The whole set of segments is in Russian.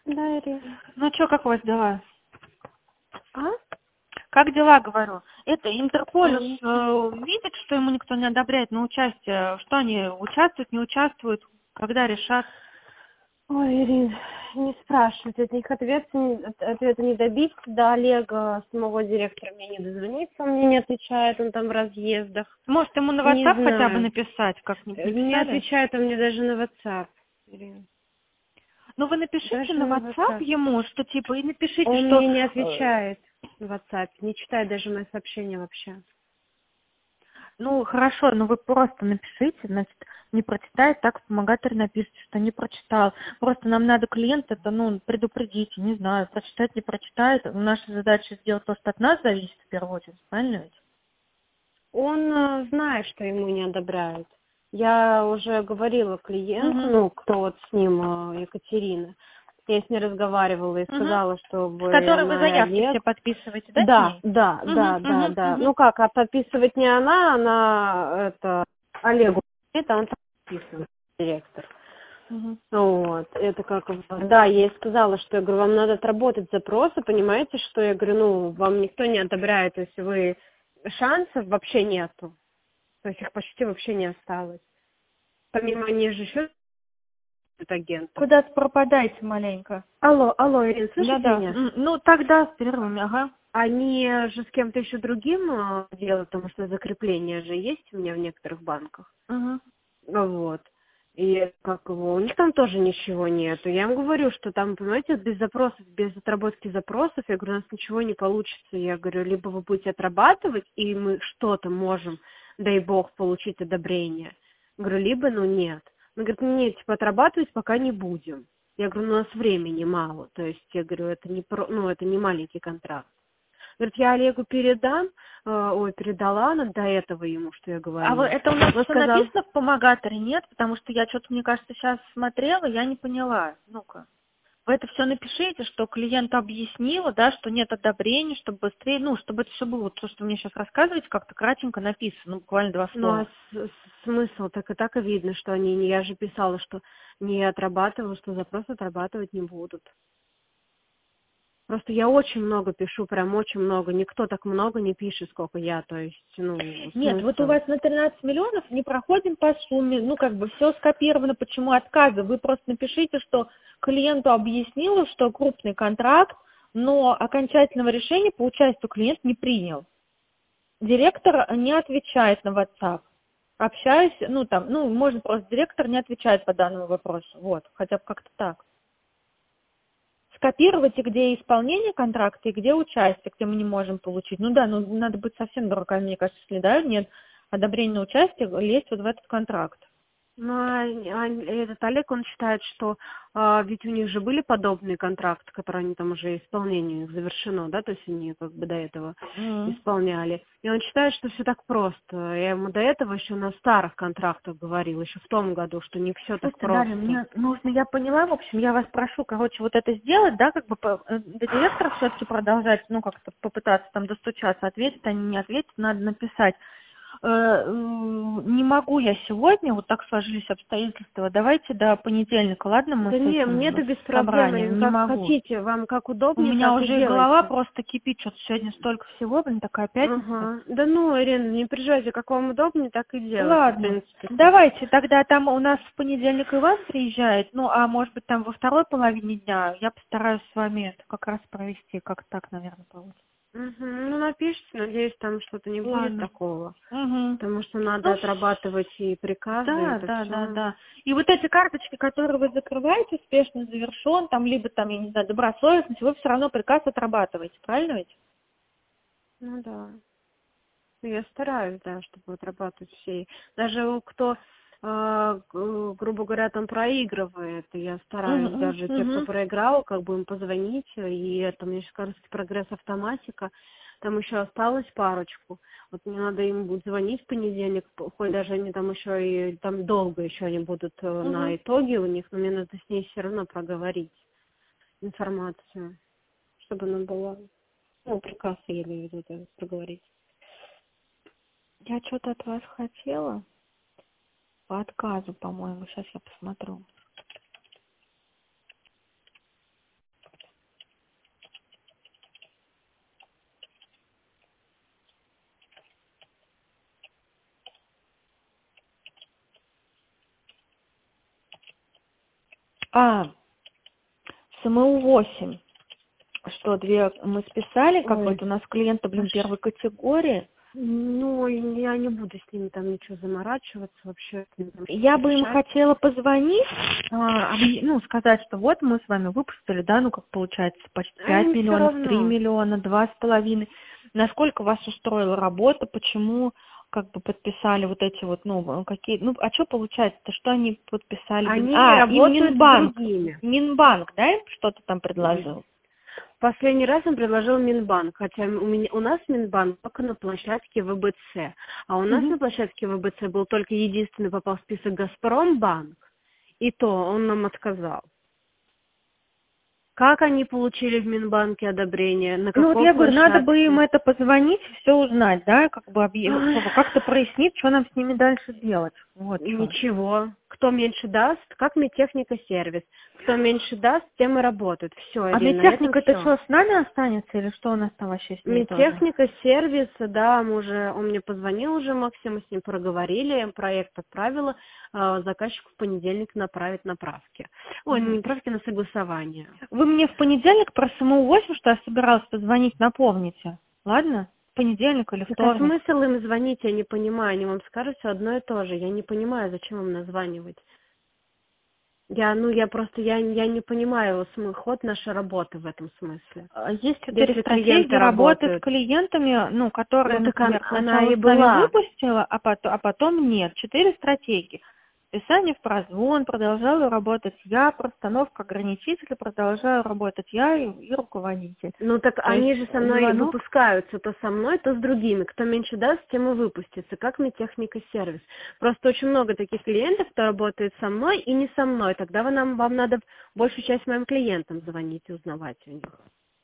Да, Ирина. Ну что, как у вас дела? А? Как дела, говорю? Это Интерполюс Ничего. видит, что ему никто не одобряет на участие. Что они участвуют, не участвуют, когда решат? Ой, Ирин, не спрашивайте, от них ответа не добиться. До Олега, самого директора, мне не дозвониться, он мне не отвечает, он там в разъездах. Может, ему на Не WhatsApp хотя бы знаю. написать, как-нибудь Не написали? отвечает он мне даже на WhatsApp, Ирин. Ну, вы напишите Даже на на WhatsApp WhatsApp. ему, что типа, и напишите, Он что мне не отвечает в WhatsApp, не читает даже мои сообщения вообще. ну, хорошо, но вы просто напишите, значит, не прочитает, так вспомогатель напишет, что не прочитал. Просто нам надо клиента, это, ну, предупредить, не знаю, прочитать, не прочитает. Наша задача сделать то, что от нас зависит в первую очередь, правильно ведь? Он знает, что ему не одобряют. Я уже говорила клиенту, Угу. ну, кто вот с ним, Екатерина. Я с ней разговаривала и Угу. сказала, С чтобы которой вы она и заявки все Олег. подписываете, да, с Да, ней? да, Угу, да, да, угу, да. угу. Ну как, а подписывать не она это Олегу. Это он подписывает, директор. Угу. Вот, это как, да, я ей сказала, что, я говорю, вам надо отработать запросы, понимаете, что, я говорю, ну, вам никто не одобряет, если вы шансов вообще нету. То есть их почти вообще не осталось. Помимо них же еще агентов. Куда-то пропадаете маленько. Алло, Ирина, слышите Да-да. меня? Ну, тогда с перерывами, ага. Они же с кем-то еще другим делают, потому что закрепление же есть у меня в некоторых банках. Угу. Вот. И как его, у них там тоже ничего нету. Я им говорю, что там, понимаете, без запросов, без отработки запросов, я говорю, у нас ничего не получится. Я говорю, либо вы будете отрабатывать, и мы что-то можем, дай бог, получить одобрение. Говорю, либо, ну, нет. Он говорит, нет, типа, отрабатывать пока не будем. Я говорю, ну, у нас времени мало. То есть, я говорю, это не, ну, это не маленький контракт. Говорит, я Олегу передам, передала до этого ему, что я А вы, говорила. это у нас Он все сказал, написано в помогаторе, нет? Потому что я что-то, мне кажется, сейчас смотрела, я не поняла. Ну-ка. Вы это все напишите, что клиент объяснила, да, что нет одобрения, чтобы быстрее, ну, чтобы это все было, вот то, что вы мне сейчас рассказываете, как-то кратенько написано, ну, буквально 2 ну, а слова. смысл? Так и видно, что они, я же писала, что не отрабатывала, что запрос отрабатывать не будут. Просто я очень много пишу, прям очень много. Никто так много не пишет, сколько я, то есть, ну, Нет, вот у смысл. вас на 13 миллионов не проходим по сумме, ну, как бы все скопировано, почему отказы. Вы просто напишите, что клиенту объяснила, что крупный контракт, но окончательного решения по участию клиент не принял. Директор не отвечает на WhatsApp. Общаюсь, ну, там, ну, можно просто директор не отвечает по данному вопросу. Вот, хотя бы как-то так. Скопировать, и где исполнение контракта, и где участие, где мы не можем получить. Ну да, ну надо быть совсем дураками, мне кажется, если да, нет одобрения на участие, лезть вот в этот контракт. Ну, этот Олег, он считает, что ведь у них же были подобные контракты, которые они там уже исполнение у них завершено, да, то есть они как бы до этого М. исполняли. И он считает, что все так просто. Я ему до этого еще на старых контрактах говорила, еще в том году, что не все так Слушайте, Дарья, просто. мне нужно, я поняла, в общем, я вас прошу, короче, вот это сделать, да, как бы до директора все-таки продолжать, ну, как-то попытаться там достучаться, ответить они, не ответят, надо написать. Не могу я сегодня, вот так сложились обстоятельства, давайте до понедельника, ладно, мы Да с не, этим, мне-то с без проблем, собранием, Ирина, не как могу. хотите, вам как У удобнее, меня так и уже и голова делайте. просто кипит, что-то сегодня столько всего, блин, такая пятница. Ага. Да ну, Ирина, не переживайте, как вам удобнее, так и делайте, в Ладно, принципе-то. давайте, тогда там у нас в понедельник Иван приезжает, ну, а может быть там во второй половине дня я постараюсь с вами это как раз провести, как так, наверное, получится. Мгм. Ну, напишите, надеюсь, там что-то не будет Ладно. такого. Угу. Потому что надо Ну, отрабатывать и приказы, да, это да, да, все. да. И вот эти карточки, которые вы закрываете, успешно завершен, там, либо там, я не знаю, добросовестность, вы все равно приказ отрабатываете, правильно ведь? Ну да. Ну, я стараюсь, да, чтобы отрабатывать все. Даже кто, грубо говоря, там проигрывает, я стараюсь Угу, даже те, кто угу. проиграл, как бы им позвонить, и это, мне сейчас кажется, прогресс автоматика. Там еще осталось парочку. Вот мне надо им будет звонить в понедельник, хоть даже они там еще и там долго еще они будут Угу. на итоге у них, но мне надо с ней все равно проговорить информацию, чтобы она была, ну, приказ я имею в виду, да, проговорить. Я что-то от вас хотела по отказу, по-моему, сейчас я посмотрю. СМУ-8. Что, 2 мы списали? Как Ой. вот у нас клиенты, первой категории. Ну, я не буду с ними там ничего заморачиваться вообще. Я бы им хотела позвонить, сказать, что вот мы с вами выпустили, да, как получается, почти 5 Им всё миллионов, равно. 3 миллиона, 2,5. Насколько вас устроила работа, почему подписали вот эти вот, какие, а что получается-то, что они подписали? Они Им работают Минбанк. с другими. Минбанк, да, им что-то там предложил? Последний раз он предложил Минбанк, хотя у нас Минбанк только на площадке ВБЦ, а у нас на площадке ВБЦ был только единственный попал в список Газпромбанк, и то он нам отказал. Как они получили в Минбанке одобрение? На какой Я говорю, надо площадке? бы им это позвонить, все узнать, да, как-то прояснить, что нам с ними дальше делать. Вот что. Ничего. Кто меньше даст, как медтехника сервис. Кто меньше даст, тем и работают. Все, А медтехника это что, с нами останется или что у нас там вообще с ней тоже? Медтехника сервис, да, он мне позвонил уже, Максим, мы с ним проговорили, проект отправила, заказчику в понедельник направить направки. Ой, не направки, на согласование. Вы мне в понедельник про СМУ-8, что я собиралась позвонить, напомните, ладно? В понедельник или вторник. А смысл им звонить, я не понимаю, они вам скажут все одно и то же, я не понимаю, зачем им названивать. Я не понимаю ход нашей работы в этом смысле. Есть 4 стратегии работы с клиентами, которые, например, сначала с нами выпустила, а потом нет. 4 стратегии. Вписание в прозвон, продолжаю работать я, простановка ограничителя, продолжаю работать я и руководитель. Так они же со мной выпускаются, то со мной, то с другими. Кто меньше даст, тем и выпустится, как медтехника сервис. Просто очень много таких клиентов, кто работает со мной и не со мной. Тогда вам надо большую часть моим клиентам звонить и узнавать у них.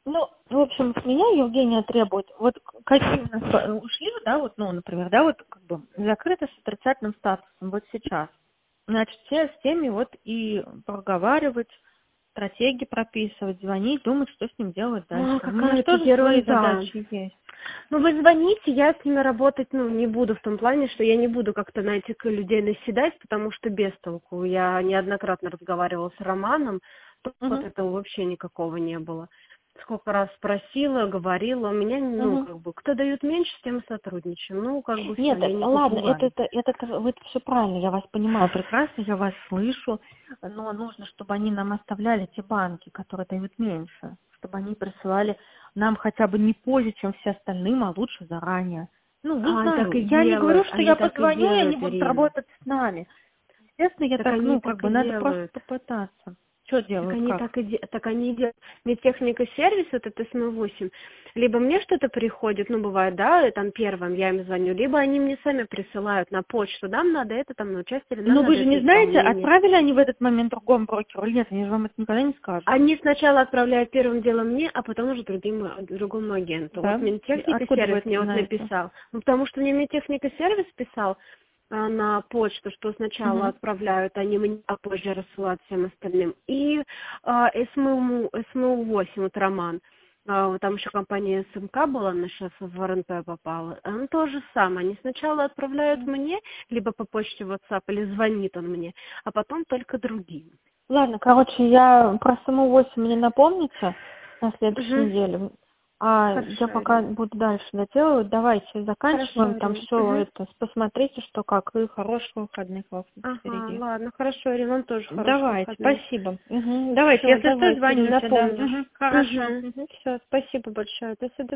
В общем, с меня Евгения требует, какие у нас ушли, да, например, да, закрыто с отрицательным статусом, вот сейчас. Значит, с теми и проговаривать, стратегии прописывать, звонить, думать, что с ним делать дальше. Какая-то ерунда. Свои задачи есть. Вы звоните, я с ними работать, не буду в том плане, что я не буду как-то на этих людей наседать, потому что без толку. Я неоднократно разговаривала с Романом, вот этого вообще никакого не было. Сколько раз спросила, говорила, у меня, кто дает меньше, с тем и сотрудничаем. Нет, ладно, это все правильно, я вас понимаю прекрасно, я вас слышу, но нужно, чтобы они нам оставляли те банки, которые дают меньше, чтобы они присылали нам хотя бы не позже, чем все остальным, а лучше заранее. Вы знаете, я не говорю, что я позвоню, и они будут работать с нами. Естественно, я надо просто попытаться. Что делают? Так они делают. Медтехника сервис, это СМУ-8. Либо мне что-то приходит, бывает, да, там первым я им звоню, либо они мне сами присылают на почту, нам надо это там на участие. Но вы же не знаете, отправили они в этот момент другому брокеру или нет, они же вам это никогда не скажут. Они сначала отправляют первым делом мне, а потом уже другому агенту. Да? Медтехника сервис мне написал. Потому что мне медтехника сервис писал на почту, что сначала отправляют они мне, а позже рассылают всем остальным. И СМУ-8, Роман, там еще компания СМК была, она сейчас в РНП попала, он то же самое. Они сначала отправляют мне, либо по почте WhatsApp, или звонит он мне, а потом только другим. Ладно, я про СМУ-8 мне напомните на следующей неделе. Хорошо, я пока буду дальше доделывать. Давайте заканчиваем. Хорошо, там все это. Посмотрите, что как. И хороших выходных вам впереди. Ладно, хорошо, Ирина, вам тоже хороших Давайте, выходных. Спасибо. Давайте, если что, звоните. Напомню. Хорошо. Все, спасибо большое. До свидания.